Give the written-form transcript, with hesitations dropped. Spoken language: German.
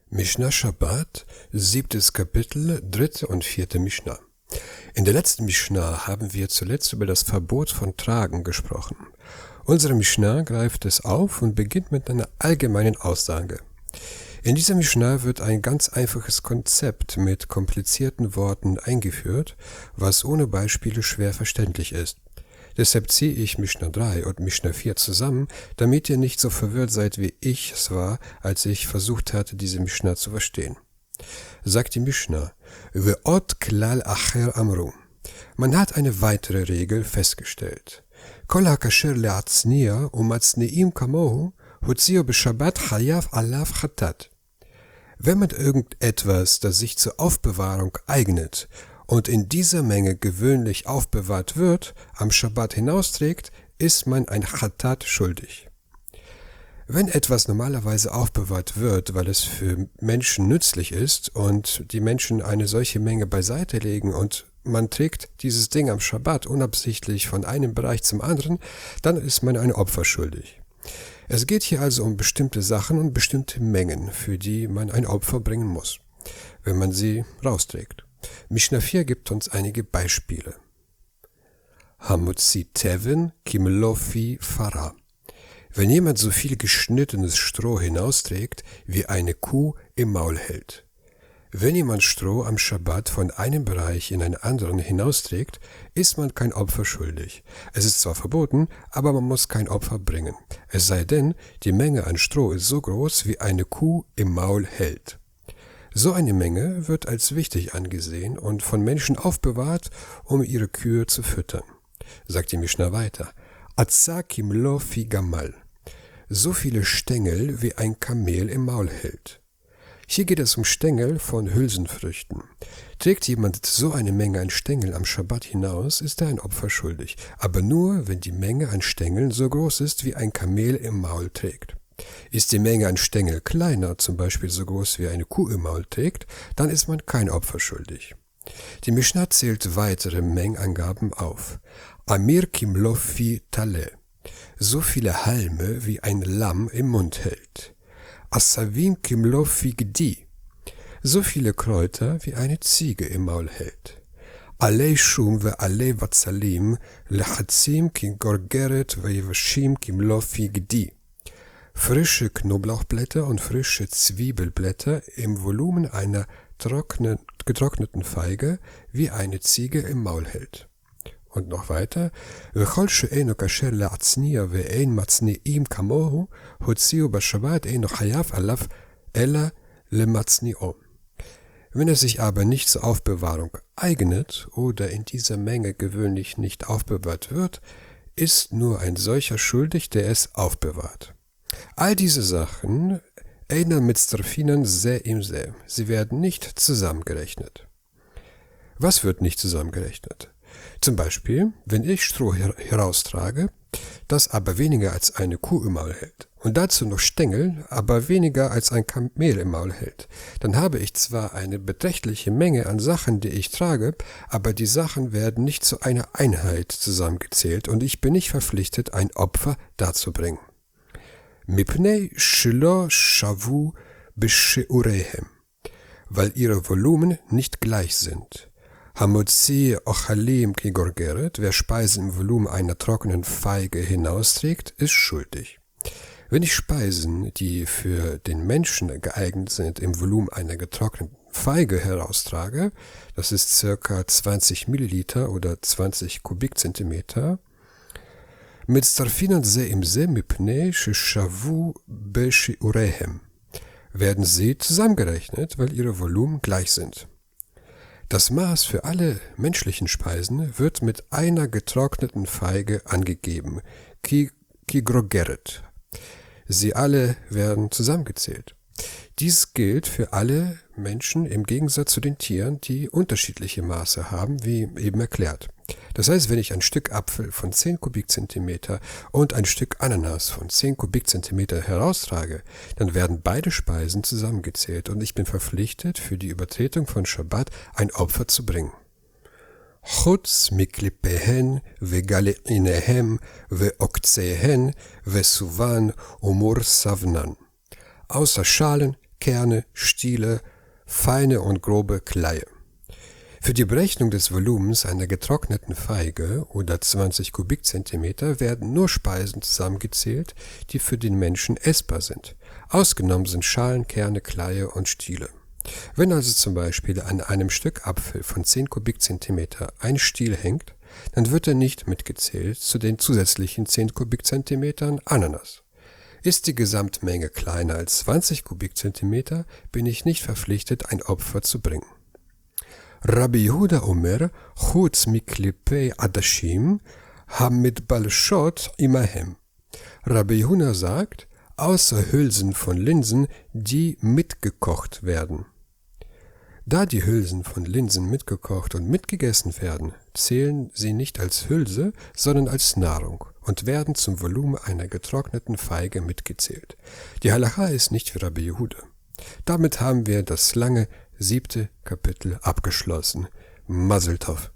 Mishnah Shabbat, 7. Kapitel, 3. und 4. Mishnah. In der letzten Mishnah haben wir zuletzt über das Verbot von Tragen gesprochen. Unsere Mishnah greift es auf und beginnt mit einer allgemeinen Aussage. In dieser Mishnah wird ein ganz einfaches Konzept mit komplizierten Worten eingeführt, was ohne Beispiele schwer verständlich ist. Deshalb ziehe ich Mishnah 3 und Mishnah 4 zusammen, damit ihr nicht so verwirrt seid, wie ich es war, als ich versucht hatte, diese Mishnah zu verstehen. Sagt die Mishnah, Ve'ot klal acher amru. Man hat eine weitere Regel festgestellt. Kol hakasher le'atzniya u'matzni'im kamohu hutzio b'Shabbat chayav alav chatat. Wenn man irgendetwas, das sich zur Aufbewahrung eignet und in dieser Menge gewöhnlich aufbewahrt wird, am Schabbat hinausträgt, ist man ein Chatat schuldig. Wenn etwas normalerweise aufbewahrt wird, weil es für Menschen nützlich ist und die Menschen eine solche Menge beiseite legen und man trägt dieses Ding am Schabbat unabsichtlich von einem Bereich zum anderen, dann ist man ein Opfer schuldig. Es geht hier also um bestimmte Sachen und bestimmte Mengen, für die man ein Opfer bringen muss, wenn man sie rausträgt. Mishnah 4 gibt uns einige Beispiele. Hamutzi tevin kimlofi fara. Wenn jemand so viel geschnittenes Stroh hinausträgt, wie eine Kuh im Maul hält. Wenn jemand Stroh am Schabbat von einem Bereich in einen anderen hinausträgt, ist man kein Opfer schuldig. Es ist zwar verboten, aber man muss kein Opfer bringen. Es sei denn, die Menge an Stroh ist so groß, wie eine Kuh im Maul hält. So eine Menge wird als wichtig angesehen und von Menschen aufbewahrt, um ihre Kühe zu füttern. Sagt die Mishnah weiter. Atza kimlo fi gamal. So viele Stängel, wie ein Kamel im Maul hält. Hier geht es um Stängel von Hülsenfrüchten. Trägt jemand so eine Menge an Stängeln am Schabbat hinaus, ist er ein Opfer schuldig. Aber nur, wenn die Menge an Stängeln so groß ist, wie ein Kamel im Maul trägt. Ist die Menge an Stängel kleiner, zum Beispiel so groß wie eine Kuh im Maul trägt, dann ist man kein Opfer schuldig. Die Mishnah zählt weitere Mengenangaben auf. Amir kimlofi tale. So viele Halme, wie ein Lamm im Mund hält. Asavim kimlofi gdi. So viele Kräuter, wie eine Ziege im Maul hält. Alei shum ve alei vatzalim lechatzim kim gorgeret ve yevashim kimlofi gdi. Frische Knoblauchblätter und frische Zwiebelblätter im Volumen einer getrockneten Feige, wie eine Ziege im Maul hält. Und noch weiter, V'chol she'eino kasher le'atzniya ve'ein matzni'im kamohu, hotziu b'Shabbat eino chayav alav ella le'matzni'o. Wenn es sich aber nicht zur Aufbewahrung eignet oder in dieser Menge gewöhnlich nicht aufbewahrt wird, ist nur ein solcher schuldig, der es aufbewahrt. All diese Sachen erinnern mit Strafinen sehr im sehr. Sie werden nicht zusammengerechnet. Was wird nicht zusammengerechnet? Zum Beispiel, wenn ich Stroh heraustrage, das aber weniger als eine Kuh im Maul hält und dazu noch Stängel, aber weniger als ein Kamel im Maul hält, dann habe ich zwar eine beträchtliche Menge an Sachen, die ich trage, aber die Sachen werden nicht zu einer Einheit zusammengezählt und ich bin nicht verpflichtet, ein Opfer darzubringen. Mipnei shelo shavu b'sheurehem, weil ihre Volumen nicht gleich sind. Hamotzi ochalim ki gorgeret, wer Speisen im Volumen einer trockenen Feige hinausträgt, ist schuldig. Wenn ich Speisen, die für den Menschen geeignet sind, im Volumen einer getrockneten Feige heraustrage, das ist circa 20 Milliliter oder 20 Kubikzentimeter, mit Starfinan se im se mipnei sheshavu b'sheurehem werden sie zusammengerechnet, weil ihre Volumen gleich sind. Das Maß für alle menschlichen Speisen wird mit einer getrockneten Feige angegeben, ki grogeret. Sie alle werden zusammengezählt. Dies gilt für alle Menschen im Gegensatz zu den Tieren, die unterschiedliche Maße haben, wie eben erklärt. Das heißt, wenn ich ein Stück Apfel von 10 Kubikzentimeter und ein Stück Ananas von 10 Kubikzentimeter heraustrage, dann werden beide Speisen zusammengezählt und ich bin verpflichtet, für die Übertretung von Schabbat ein Opfer zu bringen. Chutz miklipehen vegaleinehem veokzehen vesuvan umur savnan. Außer Schalen, Kerne, Stiele, feine und grobe Kleie. Für die Berechnung des Volumens einer getrockneten Feige oder 20 Kubikzentimeter werden nur Speisen zusammengezählt, die für den Menschen essbar sind. Ausgenommen sind Schalen, Kerne, Kleie und Stiele. Wenn also zum Beispiel an einem Stück Apfel von 10 Kubikzentimeter ein Stiel hängt, dann wird er nicht mitgezählt zu den zusätzlichen 10 Kubikzentimetern Ananas. Ist die Gesamtmenge kleiner als 20 Kubikzentimeter, bin ich nicht verpflichtet, ein Opfer zu bringen. Rabbi Yehuda Omer, chutz miklipei adashim, hamid balshot imahem. Rabbi Yehuda sagt, außer Hülsen von Linsen, die mitgekocht werden. Da die Hülsen von Linsen mitgekocht und mitgegessen werden, zählen sie nicht als Hülse, sondern als Nahrung und werden zum Volumen einer getrockneten Feige mitgezählt. Die Halacha ist nicht wie Rabbi Yehuda. Damit haben wir das lange 7. Kapitel abgeschlossen. Mazel Tov.